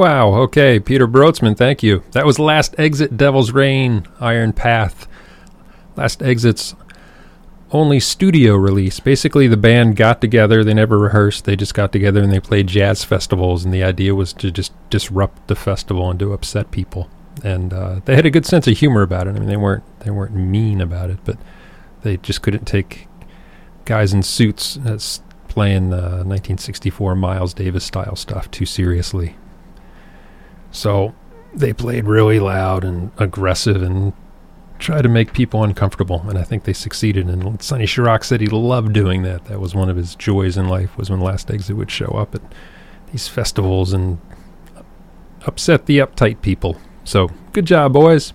Wow, okay, Peter Brotzman, thank you. That was Last Exit, Devil's Rain, Iron Path. Last Exit's only studio release. Basically, the band got together, they never rehearsed, they just got together and they played jazz festivals, and the idea was to just disrupt the festival and to upset people. And they had a good sense of humor about it. I mean, they weren't mean about it, but they just couldn't take guys in suits playing 1964 Miles Davis style stuff too seriously. So they played really loud and aggressive and tried to make people uncomfortable, and I think they succeeded. And Sonny Chirac said he loved doing that. That was one of his joys in life, was when Last Exit would show up at these festivals and upset the uptight people. So good job, boys.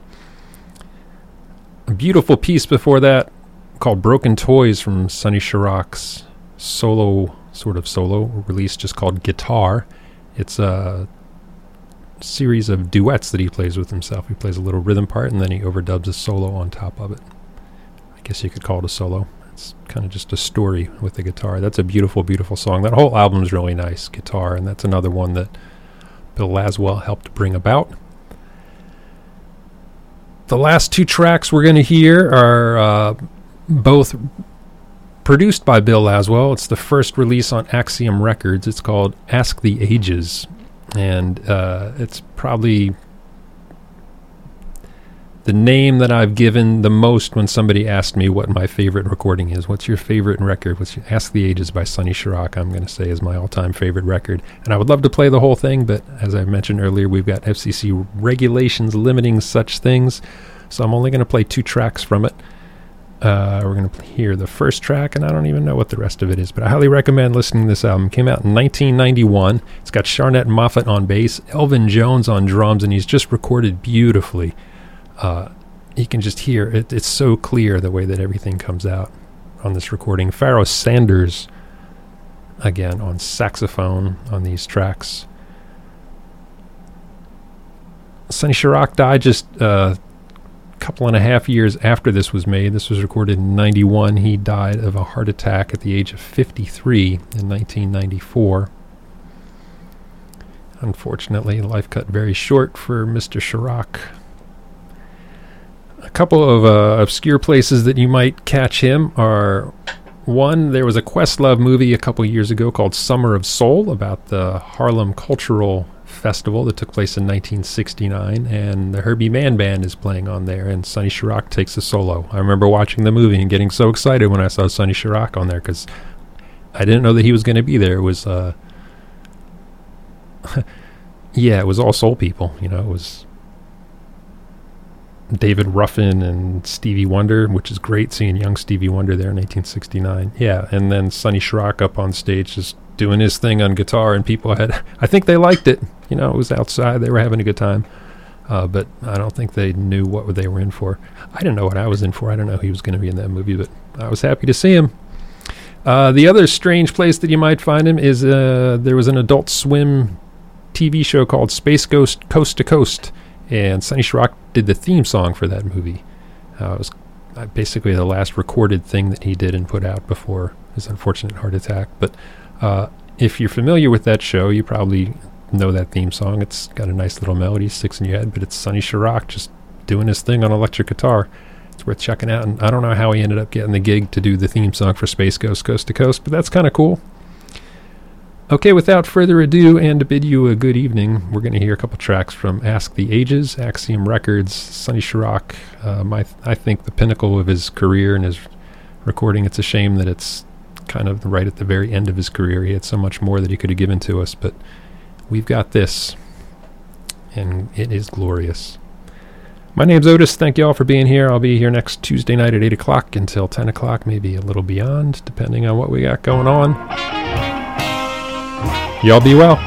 A beautiful piece before that called Broken Toys from Sonny Chirac's solo release just called Guitar. It's a series of duets that he plays with himself. He plays a little rhythm part and then he overdubs a solo on top of it. I guess you could call it a solo. It's kind of just a story with the guitar. That's a beautiful, beautiful song. That whole album is really nice, Guitar, and that's another one that Bill Laswell helped bring about. The last two tracks we're going to hear are both produced by Bill Laswell. It's the first release on Axiom Records. It's called Ask the Ages. And it's probably the name that I've given the most when somebody asked me what my favorite recording is. What's your favorite record? Ask the Ages by Sonny Chirac, I'm going to say, is my all-time favorite record. And I would love to play the whole thing, but as I mentioned earlier, we've got FCC regulations limiting such things, so I'm only going to play 2 tracks from it. We're going to hear the first track, and I don't even know what the rest of it is, but I highly recommend listening to this album. It came out in 1991. It's got Sharnette Moffett on bass, Elvin Jones on drums, and he's just recorded beautifully. You can just hear it. It's so clear the way that everything comes out on this recording. Pharoah Sanders, again, on saxophone on these tracks. Sonny Chirac died just couple and a half years after this was made. This was recorded in 91. He died of a heart attack at the age of 53 in 1994. Unfortunately, life cut very short for Mr. Chirac. A couple of obscure places that you might catch him are, one, there was a Questlove movie a couple years ago called Summer of Soul about the Harlem Cultural Festival that took place in 1969, and the Herbie Mann Band is playing on there, and Sonny Chirac takes a solo. I remember watching the movie and getting so excited when I saw Sonny Chirac on there, because I didn't know that he was going to be there. It was yeah, it was all soul people, you know. It was David Ruffin and Stevie Wonder, which is great seeing young Stevie Wonder there in 1969. Yeah, and then Sonny Chirac up on stage just doing his thing on guitar, and people I think they liked it. You know, it was outside, they were having a good time, but I don't think they knew what they were in for. I didn't know what I was in for. I don't know he was going to be in that movie, but I was happy to see him. The other strange place that you might find him is there was an Adult Swim TV show called Space Ghost Coast to Coast, and Sonny Chirac did the theme song for that movie. It was basically the last recorded thing that he did and put out before his unfortunate heart attack. But if you're familiar with that show, you probably know that theme song. It's got a nice little melody, sticks in your head, but it's Sonny Chirac just doing his thing on electric guitar. It's worth checking out, and I don't know how he ended up getting the gig to do the theme song for Space Ghost Coast to Coast, but that's kind of cool. Okay, without further ado, and to bid you a good evening, we're going to hear a couple tracks from Ask the Ages, Axiom Records, Sonny Chirac, I think the pinnacle of his career and his recording. It's a shame that it's kind of right at the very end of his career. He had so much more that he could have given to us, but we've got this, and it is glorious. My name's Otis. Thank you all for being here. I'll be here next Tuesday night at 8 o'clock until 10 o'clock, maybe a little beyond, depending on what we got going on. Y'all be well.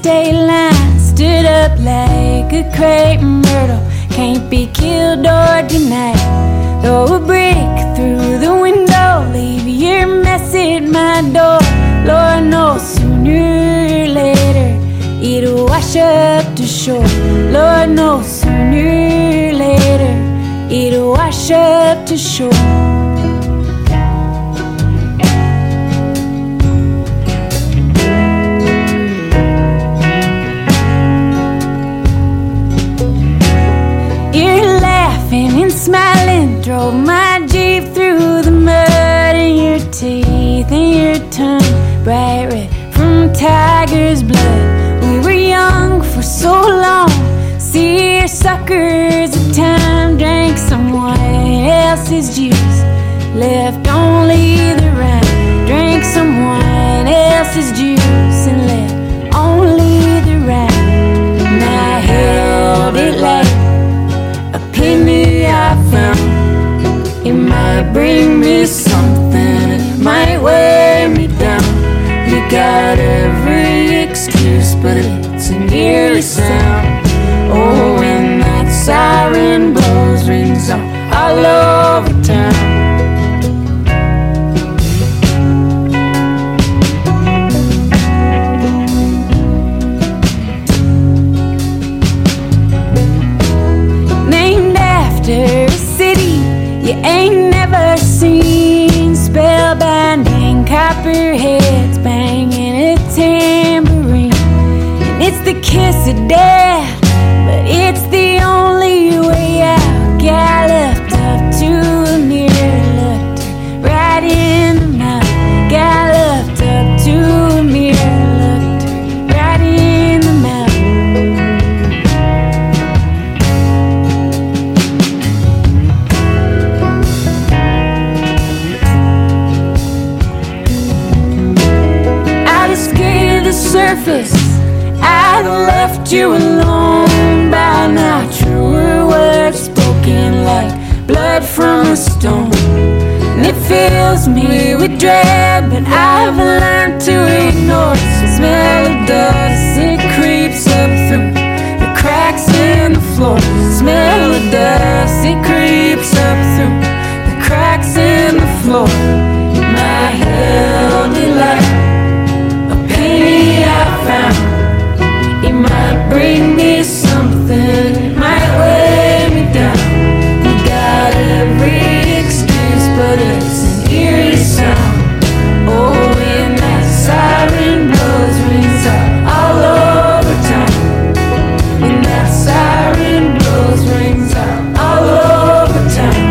state line, stood up like a crepe myrtle, can't be killed or denied. Throw a brick through the window, leave your mess at my door. Lord knows sooner or later it'll wash up to shore. Lord knows sooner or later it'll wash up to shore. And smiling, drove my Jeep through the mud, and your teeth and your tongue bright red from tiger's blood. We were young for so long, seersuckers of time, drank someone else's juice, left only the rhyme. Drank someone else's juice and left only the rhyme. And I held it like a penny I found. It might bring me something, it might wear me down. You got every excuse, but it's an eerie sound. Oh, when that siren blows, rings out all over town. A city you ain't never seen, spellbinding copperheads banging a tambourine. And it's the kiss of death, but it's the only way out. Galloped up to a mirror, looked her right in the mouth. Galloped up to a mirror, looked her right in the mouth. Surface, I'd left you alone by now. Truer words spoken like blood from a stone. And it fills me with dread, but I've learned to ignore the smell of dust. It creeps up through the cracks in the floor. Smell of dust, it creeps up through the cracks in the floor. My held it like I found. It might bring me something, it might weigh me down. You got every excuse, but it's an eerie sound. Oh, when that siren blows, rings out all over town. When that siren blows, rings out all over town.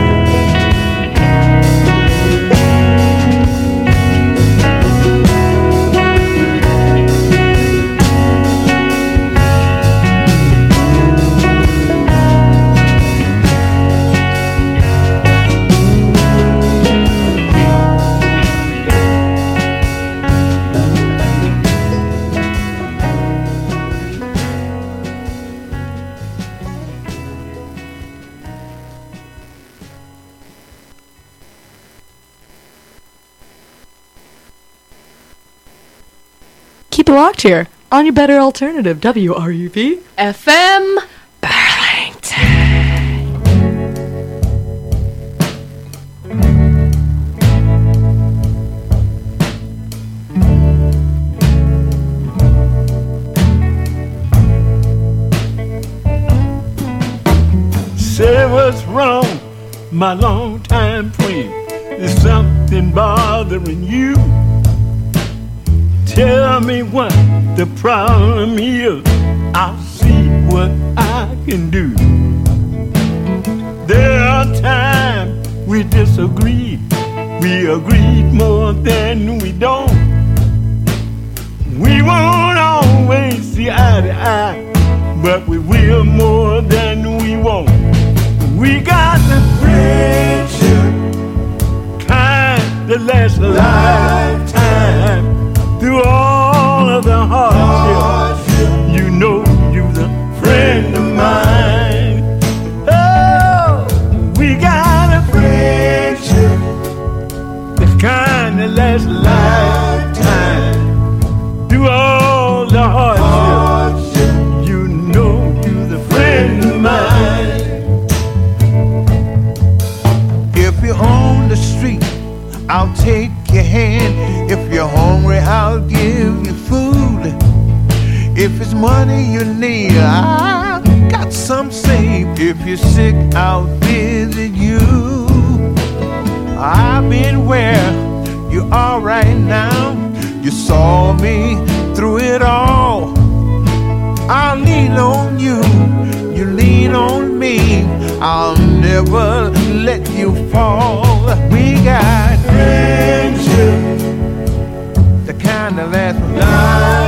Keep it locked here on your better alternative, WRUV FM Burlington. Say what's wrong, my longtime friend. There's something bothering you. Tell me what the problem is, I'll see what I can do. There are times we disagree, we agreed more than we don't. We won't always see eye to eye, but we will more than we won't. We got the friendship, kind that lasts a lifetime. Through all of the hardship, you know you're the friend of mine. Oh, we got a friendship that's kind of lasts a lifetime. Through all the hardship, If it's money you need, I got some saved. If you're sick, I'll visit you. I've been where you are right now. You saw me through it all. I'll lean on you, you lean on me. I'll never let you fall. We got friendship, the kind that lasts for life.